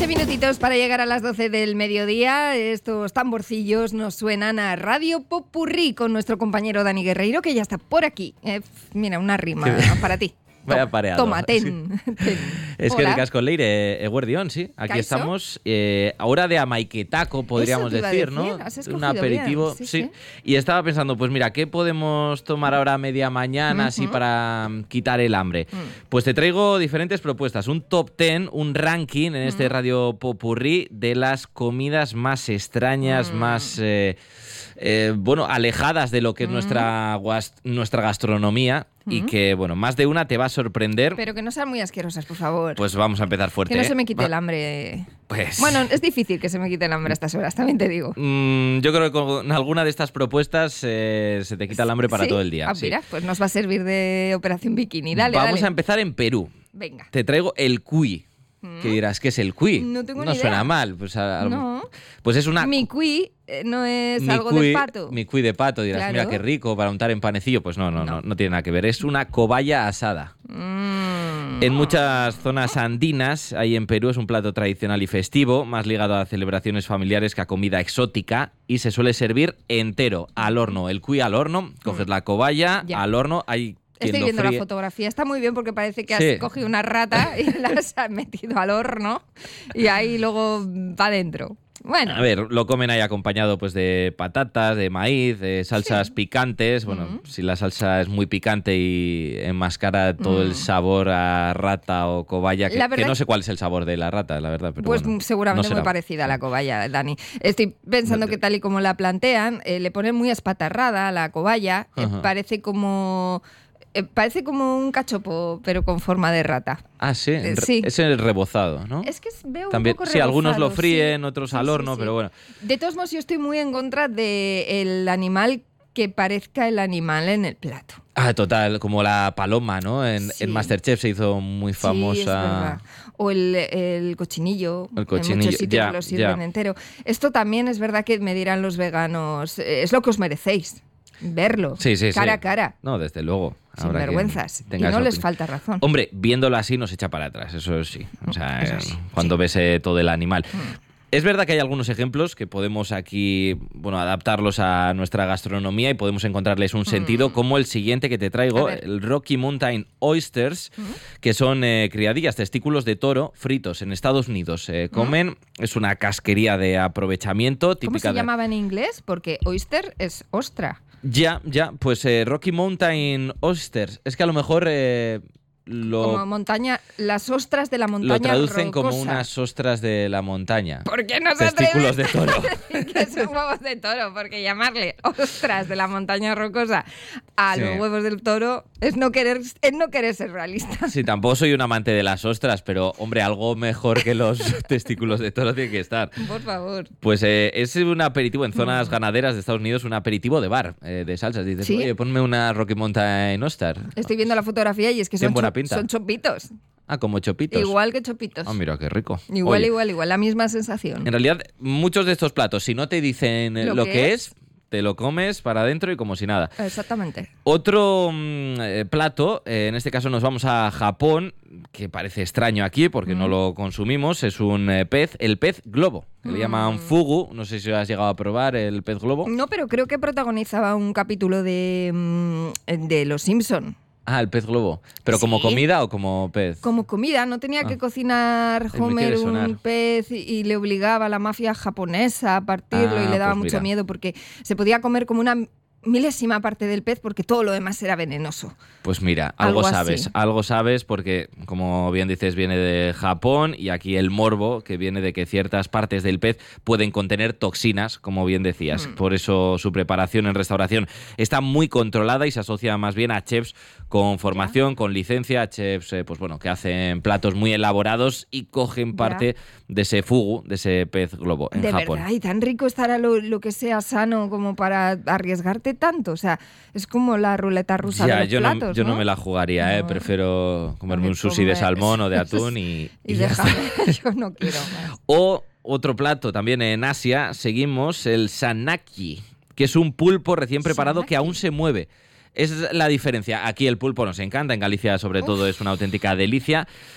11 minutitos para llegar a las 12 del mediodía. Estos tamborcillos nos suenan a Radio Popurrí con nuestro compañero Dani Guerreiro, que ya está por aquí. Mira, una rima para ti. Vaya pareado. Toma, ten. Es que ricasco leire, eguerdión, sí. Aquí ¿Caixo? Estamos. Ahora de amaiquetaco, podríamos decir, ¿no? Un aperitivo, bien. sí. Y estaba pensando, pues mira, ¿qué podemos tomar ahora a media mañana así para quitar el hambre? Pues te traigo diferentes propuestas. Un top 10, un ranking en este Radio Popurrí de las comidas más extrañas, más... alejadas de lo que es nuestra gastronomía y que, más de una te va a sorprender. Pero que no sean muy asquerosas, por favor. Pues vamos a empezar fuerte. Que no se me quite el hambre. Pues... Bueno, es difícil que se me quite el hambre a estas horas, también te digo. Yo creo que con alguna de estas propuestas se te quita el hambre para todo el día. Mira, pues nos va a servir de operación bikini. Vamos a empezar en Perú. Venga. Te traigo el cuy. ¿Qué dirás? ¿Qué es el cuy? No tengo ni idea. No suena mal. Pues, no. Pues es una... Mi cuy no es algo de pato. Mi cuy de pato. Dirás, claro. Mira qué rico para untar en panecillo. Pues no tiene nada que ver. Es una cobaya asada. En muchas zonas andinas, ahí en Perú, es un plato tradicional y festivo, más ligado a celebraciones familiares que a comida exótica, y se suele servir entero, al horno. El cuy al horno, coges la cobaya, al horno, Estoy viendo la fotografía, está muy bien porque parece que has cogido una rata y la has metido al horno y ahí luego va adentro. Bueno. A ver, lo comen ahí acompañado pues de patatas, de maíz, de salsas picantes. Bueno, si la salsa es muy picante y enmascara todo el sabor a rata o cobaya, que no sé cuál es el sabor de la rata, la verdad. Pero pues seguramente no muy parecida a la cobaya, Dani. Estoy pensando que tal y como la plantean, le ponen muy espatarrada a la cobaya, parece como un cachopo, pero con forma de rata. Ah, sí. Es el rebozado, ¿no? Es que veo también, un poco rebozado. Sí, algunos lo fríen, otros al horno, pero bueno. De todos modos, yo estoy muy en contra del animal que parezca el animal en el plato. Ah, total, como la paloma, ¿no? En Masterchef se hizo muy famosa. Sí, es verdad. O el cochinillo. El cochinillo, en muchos sitios lo sirven entero. Esto también es verdad que me dirán los veganos, es lo que os merecéis. Verlo, cara a cara. No, desde luego. Sin vergüenzas. Y no les falta razón. Hombre, viéndolo así nos echa para atrás, eso sí. O sea, cuando ves todo el animal. Es verdad que hay algunos ejemplos que podemos aquí, adaptarlos a nuestra gastronomía y podemos encontrarles un sentido, como el siguiente que te traigo, el Rocky Mountain Oysters, que son criadillas, testículos de toro fritos en Estados Unidos. Comen, es una casquería de aprovechamiento típica. ¿Cómo se llamaba en inglés? Porque oyster es ostra. Ya, pues Rocky Mountain Oysters. Es que a lo mejor... como montaña, las ostras de la montaña lo traducen rocosa. como unas ostras de la montaña. ¿Por qué no se testículos de toro? Que son huevos de toro, porque llamarle ostras de la montaña rocosa a los huevos del toro es no querer ser realista. Sí, tampoco soy un amante de las ostras, pero hombre, algo mejor que los testículos de toro tiene que estar. Por favor. Pues es un aperitivo en zonas ganaderas de Estados Unidos, un aperitivo de bar, de salsas. Dices, oye, ponme una Rocky Mountain Oyster. Estoy viendo la fotografía y es que son chopitos. Ah, como chopitos. Igual que chopitos. Ah, mira, qué rico. Igual, la misma sensación. En realidad, muchos de estos platos, si no te dicen lo que es, te lo comes para adentro y como si nada. Exactamente. Otro plato, en este caso nos vamos a Japón, que parece extraño aquí porque no lo consumimos, es un pez, el pez globo, que le llaman fugu. No sé si has llegado a probar el pez globo. No, pero creo que protagonizaba un capítulo de Los Simpson. Ah, el pez globo. ¿Pero como comida o como pez? Como comida. No tenía que cocinar Homer un pez y le obligaba a la mafia japonesa a partirlo y le daba mucho miedo porque se podía comer como una milésima parte del pez porque todo lo demás era venenoso. Pues mira, algo sabes porque, como bien dices, viene de Japón y aquí el morbo, que viene de que ciertas partes del pez pueden contener toxinas, como bien decías. Por eso su preparación en restauración está muy controlada y se asocia más bien a chefs con formación, con licencia, chefs que hacen platos muy elaborados y cogen parte de ese fugu, de ese pez globo en Japón. De verdad, y tan rico estará lo que sea sano como para arriesgarte tanto. O sea, es como la ruleta rusa de los platos, yo no me la jugaría, prefiero comerme un sushi de salmón o de atún y déjame, yo no quiero más. O otro plato también en Asia, seguimos el sanaki, que es un pulpo recién preparado que aún se mueve. Es la diferencia. Aquí el pulpo nos encanta, en Galicia sobre todo es una auténtica delicia.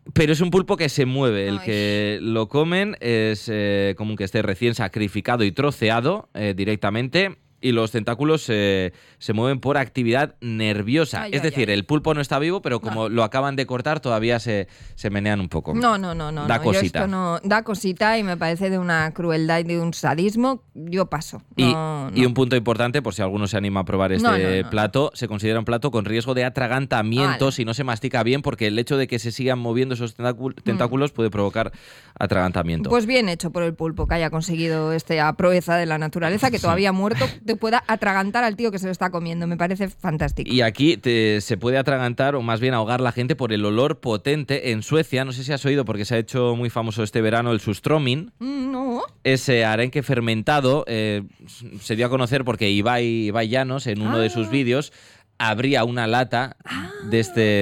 Pero es un pulpo que se mueve. El que lo comen es común que esté recién sacrificado y troceado directamente. Y los tentáculos se mueven por actividad nerviosa. Es decir, el pulpo no está vivo, pero como lo acaban de cortar, todavía se menean un poco. No. Da cosita. Esto da cosita y me parece de una crueldad y de un sadismo. Yo paso. Y un punto importante, por si alguno se anima a probar este plato, se considera un plato con riesgo de atragantamiento si no se mastica bien, porque el hecho de que se sigan moviendo esos tentáculos puede provocar atragantamiento. Pues bien hecho por el pulpo que haya conseguido esta proeza de la naturaleza, que todavía muerto te pueda atragantar al tío que se lo está comiendo. Me parece fantástico. Y aquí se puede atragantar, o más bien ahogar la gente, por el olor potente. En Suecia, no sé si has oído, porque se ha hecho muy famoso este verano, el surströmming. No. Ese arenque fermentado se dio a conocer porque Ibai Llanos, en uno de sus vídeos, abría una lata de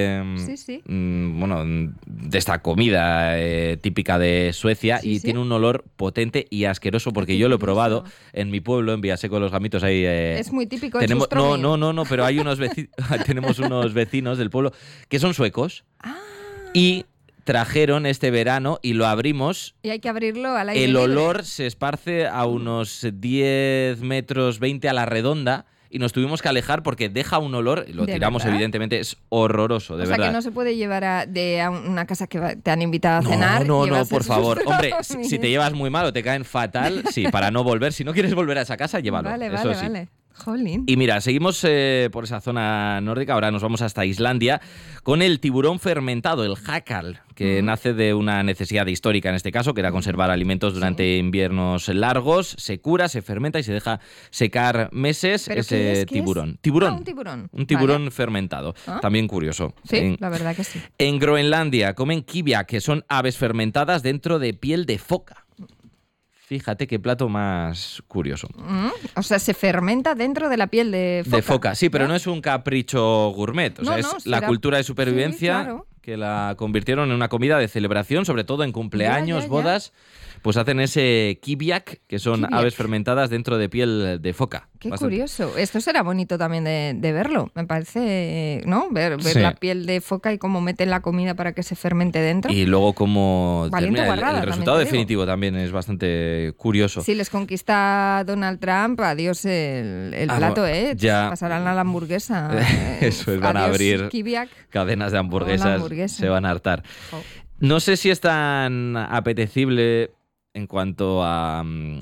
de esta comida típica de Suecia y tiene un olor potente y asqueroso, porque yo lo he probado en mi pueblo, en Villaseco de los Gamitos. Ahí, es muy típico. No, pero hay tenemos unos vecinos del pueblo que son suecos y trajeron este verano y lo abrimos. Y hay que abrirlo al aire libre. El olor libre. se esparce a unos 10 metros 20 a la redonda. Y nos tuvimos que alejar porque deja un olor, lo tiramos evidentemente, es horroroso, de verdad. O sea, que no se puede llevar a una casa que te han invitado a cenar. No, por favor. Hombre, si te llevas muy mal o te caen fatal, sí, para no volver. Si no quieres volver a esa casa, llévalo. Vale. Jolín. Y mira, seguimos por esa zona nórdica, ahora nos vamos hasta Islandia, con el tiburón fermentado, el hakal, que nace de una necesidad histórica en este caso, que era conservar alimentos durante inviernos largos. Se cura, se fermenta y se deja secar meses. Ese tiburón. Un tiburón fermentado. También curioso. Sí, la verdad que sí. En Groenlandia comen kibia, que son aves fermentadas dentro de piel de foca. Fíjate qué plato más curioso. O sea, se fermenta dentro de la piel de foca. De foca, sí, pero no es un capricho gourmet. O sea, es la cultura de supervivencia que la convirtieron en una comida de celebración, sobre todo en cumpleaños, bodas. Pues hacen ese kibiak, que son aves fermentadas dentro de piel de foca. Qué curioso. Esto será bonito también de verlo, me parece, ¿no? Ver la piel de foca y cómo meten la comida para que se fermente dentro. Y luego cómo termina. Guarrada, el resultado definitivo también es bastante curioso. Si les conquista Donald Trump, adiós el plato, ya pasarán a la hamburguesa. Eso es, van a abrir kibiak, cadenas de hamburguesas, se van a hartar. No sé si es tan apetecible en cuanto al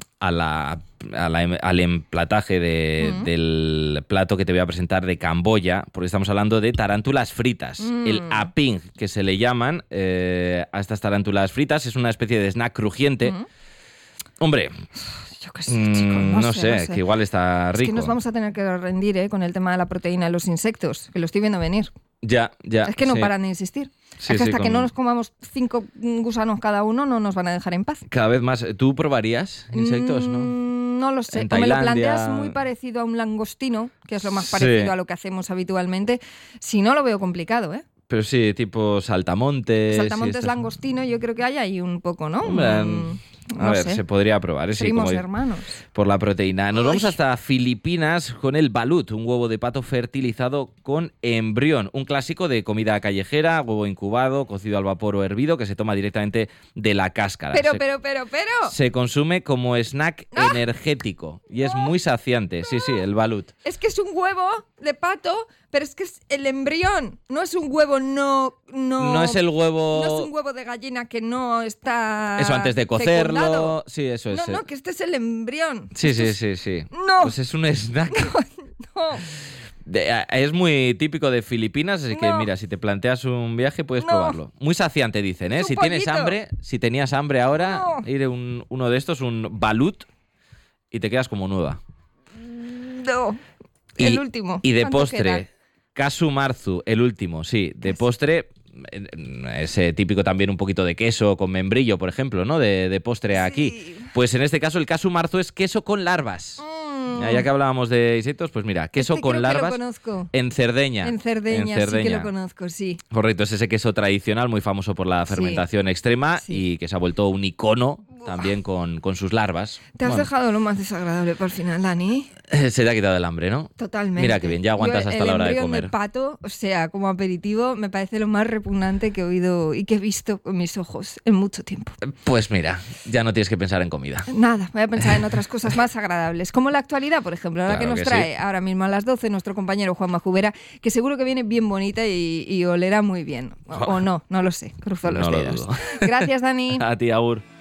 emplataje del plato que te voy a presentar de Camboya, porque estamos hablando de tarántulas fritas. El aping, que se le llaman a estas tarántulas fritas, es una especie de snack crujiente. Hombre, yo qué sé, chicos, no sé, que igual está rico. Es que nos vamos a tener que rendir con el tema de la proteína de los insectos, que lo estoy viendo venir. Ya. Es que no paran de insistir. Es que hasta que no nos comamos 5 gusanos cada uno, no nos van a dejar en paz. Cada vez más. ¿Tú probarías insectos, no? No lo sé. O me lo planteas muy parecido a un langostino, que es lo más parecido a lo que hacemos habitualmente. Si no, lo veo complicado, ¿eh? Pero sí, tipo saltamontes. Saltamontes, langostino, yo creo que hay ahí un poco, ¿no? A ver, se podría probar. Primos hermanos. Por la proteína. Nos vamos hasta Filipinas con el balut, un huevo de pato fertilizado con embrión. Un clásico de comida callejera, huevo incubado, cocido al vapor o hervido, que se toma directamente de la cáscara. Pero. Se consume como snack energético y es muy saciante. Sí, el balut. Es que es un huevo de pato, pero es que es el embrión. No es un huevo, no es el huevo. No es un huevo de gallina que no está. Eso antes de cocerlo. Fecundado. Sí, eso es. No, que este es el embrión. Sí. No. Pues es un snack. No. Es muy típico de Filipinas, así que mira, si te planteas un viaje puedes probarlo. Muy saciante, dicen, ¿eh? Si tenías hambre ahora, ir a uno de estos, un balut, y te quedas como nueva. No. El último. Y de postre, casu marzu, el último, sí. De postre, ese típico también un poquito de queso con membrillo, por ejemplo, ¿no? De postre aquí. Pues en este caso el casu marzu es queso con larvas. Ya que hablábamos de insectos, pues mira, queso con larvas en Cerdeña. En Cerdeña, sí que lo conozco, sí. Correcto, es ese queso tradicional muy famoso por la fermentación extrema y que se ha vuelto un icono también con sus larvas. Te has dejado lo más desagradable por el final, Dani. Se te ha quitado el hambre, ¿no? Totalmente. Mira qué bien, ya aguantas hasta la hora de comer. El pato, o sea, como aperitivo, me parece lo más repugnante que he oído y que he visto con mis ojos en mucho tiempo. Pues mira, ya no tienes que pensar en comida. Nada, voy a pensar en otras cosas más agradables, como la actualidad, por ejemplo, ahora que nos trae ahora mismo a las 12 nuestro compañero Juanma Jubera, que seguro que viene bien bonita y olerá muy bien. O no lo sé, cruzo los dedos. Lo dudo. Gracias, Dani. A ti, Agur.